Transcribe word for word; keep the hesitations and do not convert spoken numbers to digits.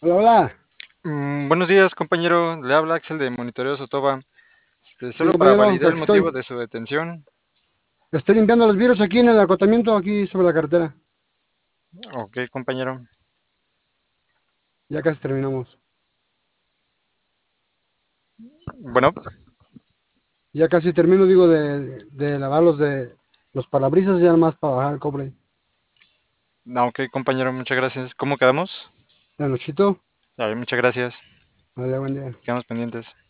Hola, hola. Mm, buenos días, compañero. Le habla Axel de Monitoreo Sotoba. Este, Sí, solo para compañero, validar aquí el motivo estoy. de su detención. Estoy limpiando los virus aquí en el acotamiento, aquí sobre la carretera. Ok, compañero. Ya casi terminamos. Bueno, Ya casi termino, digo, de, de lavar los de los parabrisas, ya nada más para bajar el cobre. no, ok, compañero, muchas gracias. ¿Cómo quedamos? La nochito. A ver, muchas gracias. Vale, buen día. Quedamos pendientes.